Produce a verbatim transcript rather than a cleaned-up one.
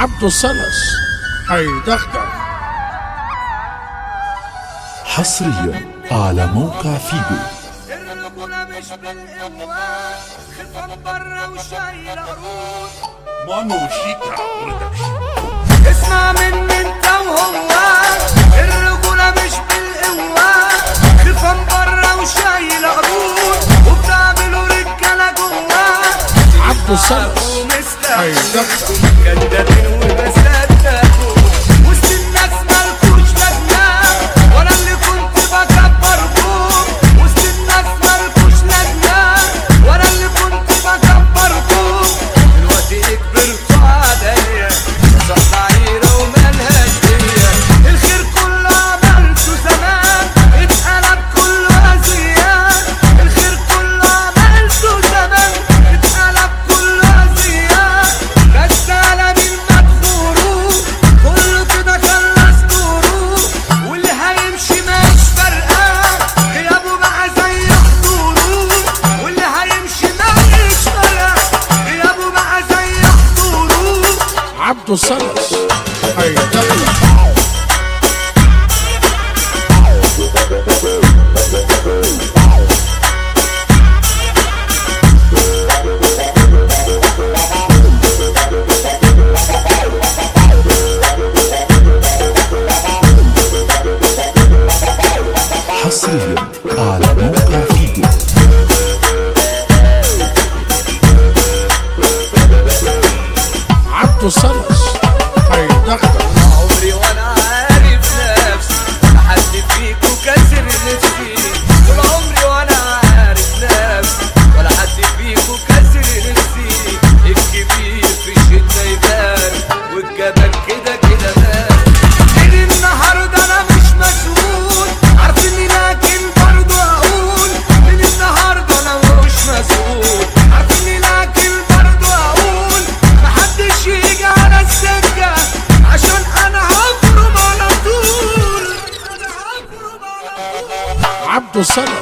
عبدو سلس هيدغدغ. حصريا على موقع فيجو. الرجولة مش بالقوة، خفة برا وشايلة قرود. مانو شيكا برودكشن. اسمع مني انت وهو، الرجولة مش بالقوة، خفة برا وشايلة قرود، وبتعملوا رجالة جوا. عبدو سلس هيدغدغ. كدابين وبصدقوا، وسط الناس مالكوش لازمة، وانا اللي كنت بكبركم. وسط الناس مالكوش لازمة، وانا اللي كنت بكبركم. دلوقتي كبرتوا عليا، صح عيرة ومالهاش هي. الخير كله عملته زمان، اتقلب كله أذية. الخير كله عملته زمان، اتقلب كله أذية. بس على مين ما تغوروا، كله كده خلص دوره. واللي هيمشي مش فارقة، غيابه بقى زي حضوره. واللي هيمشي مش فارقة، غيابه بقى زي حضوره. عبدو سلس هيدغدغ. حصريا على موقع فيجو. عبدو سلس هيدغدغ. عمري وانا عارف نفسي، حد فيكو كسر نفسي. طول عمري وانا عارف نفسي، ولا حد فيكو كسر نفسي. الكبير في الشدة يبان، والجبل كده كده بان. من النهارده انا مش مسؤول، عارفني لكن برضه اقول. من النهارده انا مش مسؤول، عارفني لكن برضه اقول. محدش يجي على السكه، عشان انا هفرم على طول. انا هفرم على طول. عبدو سلس